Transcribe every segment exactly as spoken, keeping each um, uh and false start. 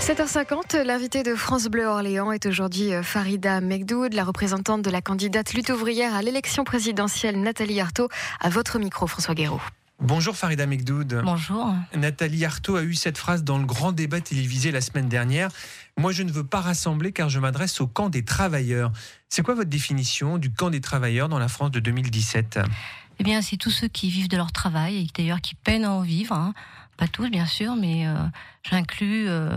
sept heures cinquante, l'invitée de France Bleu Orléans est aujourd'hui Farida Mekdoud, la représentante de la candidate lutte ouvrière à l'élection présidentielle Nathalie Arthaud. À votre micro, François Guéraud. Bonjour Farida Mekdoud. Bonjour. Nathalie Arthaud a eu cette phrase dans le grand débat télévisé la semaine dernière. Moi, je ne veux pas rassembler car je m'adresse au camp des travailleurs. C'est quoi votre définition du camp des travailleurs dans la France de deux mille dix-sept ? Eh bien, c'est tous ceux qui vivent de leur travail et d'ailleurs qui peinent à en vivre. Hein. Pas tous, bien sûr, mais euh, j'inclus euh,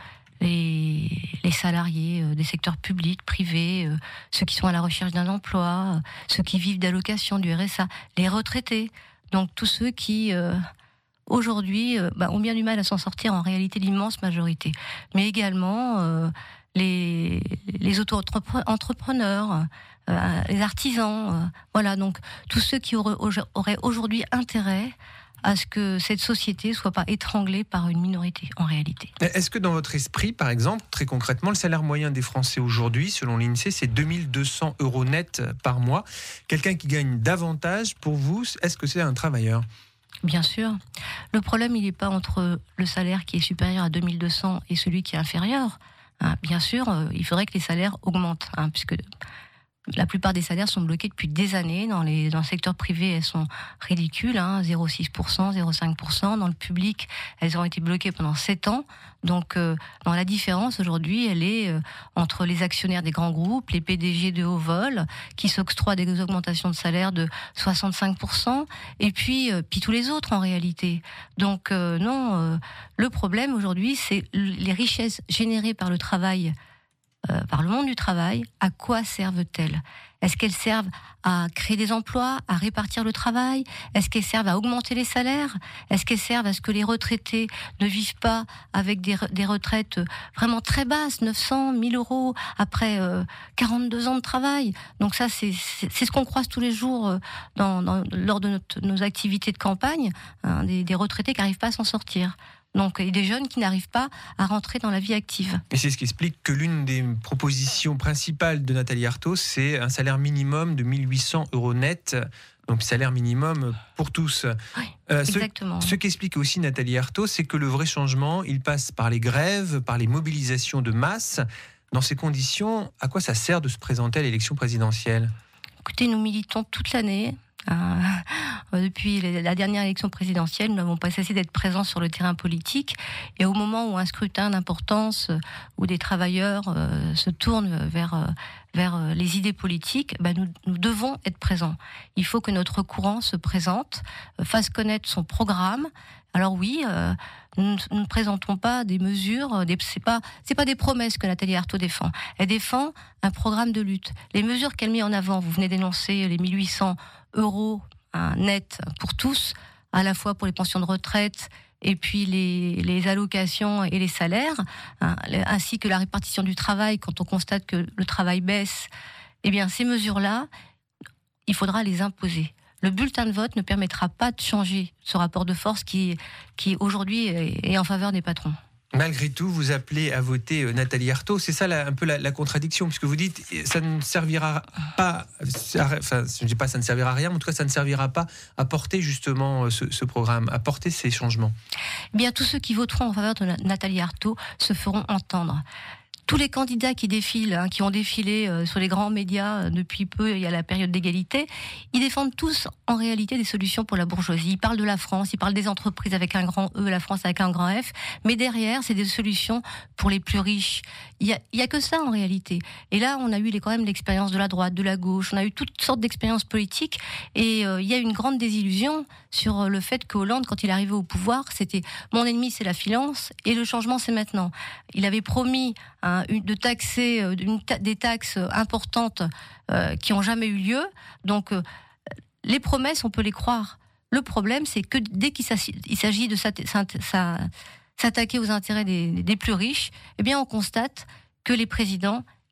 les, les salariés euh, des secteurs publics, privés, euh, ceux qui sont à la recherche d'un emploi, euh, ceux qui vivent d'allocations, du R S A, les retraités. Donc tous ceux qui, euh, aujourd'hui, euh, bah, ont bien du mal à s'en sortir, en réalité l'immense majorité. Mais également euh, les, les auto-entrepreneurs, euh, les artisans. Euh, voilà, donc tous ceux qui auraient, auraient aujourd'hui intérêt à ce que cette société soit pas étranglée par une minorité, en réalité. Est-ce que dans votre esprit, par exemple, très concrètement, le salaire moyen des Français aujourd'hui, selon l'INSEE, c'est deux mille deux cents euros net par mois. Quelqu'un qui gagne davantage, pour vous, est-ce que c'est un travailleur ? Bien sûr. Le problème, il n'est pas entre le salaire qui est supérieur à deux mille deux cents et celui qui est inférieur. Hein, bien sûr, euh, il faudrait que les salaires augmentent, hein, puisque la plupart des salaires sont bloqués depuis des années. Dans, les, dans le secteur privé, elles sont ridicules, hein, zéro virgule six pour cent, zéro virgule cinq pour cent. Dans le public, elles ont été bloquées pendant sept ans. Donc, euh, dans la différence aujourd'hui, elle est euh, entre les actionnaires des grands groupes, les P D G de haut vol, qui s'octroient des augmentations de salaire de soixante-cinq pour cent, et puis, euh, puis tous les autres en réalité. Donc, euh, non, euh, le problème aujourd'hui, c'est les richesses générées par le travail. Euh, par le monde du travail, à quoi servent-elles ? Est-ce qu'elles servent à créer des emplois, à répartir le travail ? Est-ce qu'elles servent à augmenter les salaires ? Est-ce qu'elles servent à ce que les retraités ne vivent pas avec des, des retraites vraiment très basses, neuf cents, mille euros, après euh, quarante-deux ans de travail ? Donc ça, c'est, c'est, c'est ce qu'on croise tous les jours euh, dans, dans, lors de notre, nos activités de campagne, hein, des, des retraités qui n'arrivent pas à s'en sortir. Donc, et des jeunes qui n'arrivent pas à rentrer dans la vie active. Et c'est ce qui explique que l'une des propositions principales de Nathalie Arthaud, c'est un salaire minimum de mille huit cents euros net. Donc, salaire minimum pour tous. Oui, euh, exactement. Ce, ce qu'explique aussi Nathalie Arthaud, c'est que le vrai changement, il passe par les grèves, par les mobilisations de masse. Dans ces conditions, à quoi ça sert de se présenter à l'élection présidentielle ? Écoutez, nous militons toute l'année. Euh, depuis la dernière élection présidentielle, nous n'avons pas cessé d'être présents sur le terrain politique. Et au moment où un scrutin d'importance, où des travailleurs euh, se tournent vers euh, vers les idées politiques, ben nous, nous devons être présents. Il faut que notre courant se présente, euh, fasse connaître son programme. Alors oui, euh, nous, nous ne présentons pas des mesures, des, c'est pas c'est pas des promesses que Nathalie Arthaud défend. Elle défend un programme de lutte. Les mesures qu'elle met en avant, vous venez d'énoncer les mille huit cents euros hein, net pour tous, à la fois pour les pensions de retraite et puis les, les allocations et les salaires, hein, ainsi que la répartition du travail quand on constate que le travail baisse. Eh bien, ces mesures-là, il faudra les imposer. Le bulletin de vote ne permettra pas de changer ce rapport de force qui, qui aujourd'hui est en faveur des patrons. Malgré tout, vous appelez à voter Nathalie Arthaud. C'est ça la, un peu la, la contradiction, puisque vous dites ça ne servira pas, enfin je ne dis pas ça ne servira à rien, mais en tout cas ça ne servira pas à porter justement ce, ce programme, à porter ces changements. Eh bien, tous ceux qui voteront en faveur de Nathalie Arthaud se feront entendre. Tous les candidats qui défilent, hein, qui ont défilé euh, sur les grands médias euh, depuis peu, il y a la période d'égalité, ils défendent tous en réalité des solutions pour la bourgeoisie. Ils parlent de la France, ils parlent des entreprises avec un grand E, la France avec un grand F, mais derrière, c'est des solutions pour les plus riches. Il y a, il y a que ça en réalité. Et là, on a eu les, quand même l'expérience de la droite, de la gauche, on a eu toutes sortes d'expériences politiques, et euh, il y a une grande désillusion sur le fait que Hollande, quand il est arrivé au pouvoir, c'était mon ennemi, c'est la finance, et le changement, c'est maintenant. Il avait promis hein, de taxer une ta- des taxes importantes euh, qui n'ont jamais eu lieu. Donc, euh, les promesses, on peut les croire. Le problème, c'est que dès qu'il s'agit, il s'agit de s'atta- s'atta- s'attaquer aux intérêts des, des plus riches, eh bien, on constate que les présidents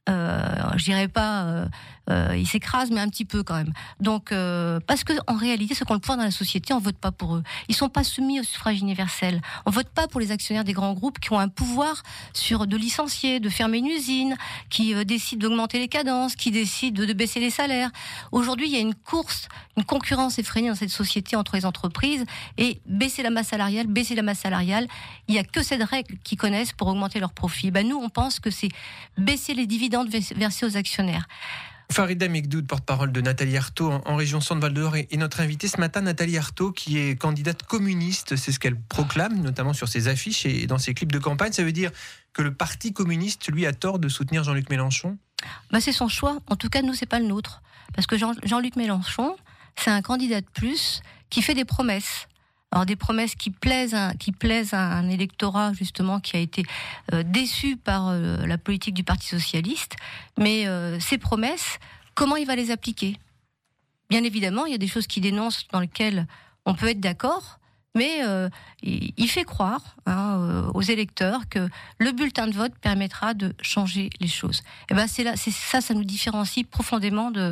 Euh, je dirais pas, euh, euh, ils s'écrasent, mais un petit peu quand même. Donc, euh, parce que en réalité, ceux qui ont le pouvoir dans la société, on vote pas pour eux. Ils sont pas soumis au suffrage universel. On vote pas pour les actionnaires des grands groupes qui ont un pouvoir sur de licencier, de fermer une usine, qui euh, décident d'augmenter les cadences, qui décident de, de baisser les salaires. Aujourd'hui, il y a une course, une concurrence effrénée dans cette société entre les entreprises, et baisser la masse salariale, baisser la masse salariale, il y a que cette règle qu'ils connaissent pour augmenter leurs profits. Ben nous, on pense que c'est baisser les dividendes versés aux actionnaires. Farida Mekdoud, porte-parole de Nathalie Arthaud en, en région Centre-Val d'Or, est notre invitée ce matin. Nathalie Arthaud, qui est candidate communiste, c'est ce qu'elle proclame, notamment sur ses affiches et dans ses clips de campagne. Ça veut dire que le Parti communiste, lui, a tort de soutenir Jean-Luc Mélenchon ? Ben c'est son choix. En tout cas, nous, c'est pas le nôtre. Parce que Jean, Jean-Luc Mélenchon, c'est un candidat de plus qui fait des promesses. Alors des promesses qui plaisent, à, qui plaisent à un électorat justement qui a été euh, déçu par euh, la politique du Parti socialiste. Mais euh, ces promesses, comment il va les appliquer ? Bien évidemment, il y a des choses qu'il dénonce dans lesquelles on peut être d'accord, mais euh, il, il fait croire hein, euh, aux électeurs que le bulletin de vote permettra de changer les choses. Et ben c'est là, c'est ça, ça nous différencie profondément de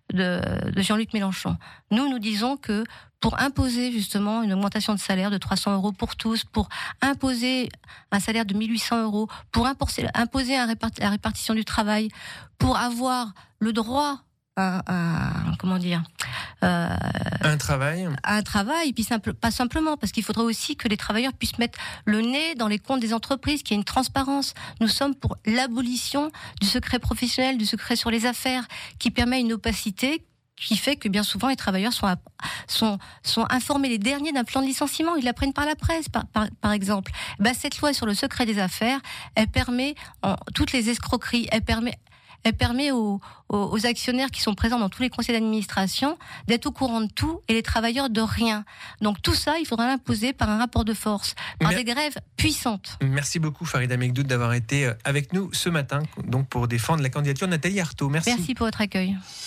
de, de Jean-Luc Mélenchon. Nous, nous disons que pour imposer justement une augmentation de salaire de trois cents euros pour tous, pour imposer un salaire de mille huit cents euros, pour imposer, imposer un réparti, la répartition du travail, pour avoir le droit à, à comment dire, euh, un travail, un travail, puis simple, pas simplement, parce qu'il faudrait aussi que les travailleurs puissent mettre le nez dans les comptes des entreprises, qu'il y ait une transparence. Nous sommes pour l'abolition du secret professionnel, du secret sur les affaires, qui permet une opacité qui fait que bien souvent les travailleurs sont, sont, sont informés les derniers d'un plan de licenciement. Ils l'apprennent par la presse, par, par, par exemple. Ben, cette loi sur le secret des affaires, elle permet en, toutes les escroqueries, elle permet... Elle permet aux, aux, aux actionnaires qui sont présents dans tous les conseils d'administration d'être au courant de tout et les travailleurs de rien. Donc tout ça, il faudra l'imposer par un rapport de force, par Mer- des grèves puissantes. Merci beaucoup Farida Mekdoud d'avoir été avec nous ce matin donc pour défendre la candidature de Nathalie Arthaud. Merci. Merci pour votre accueil.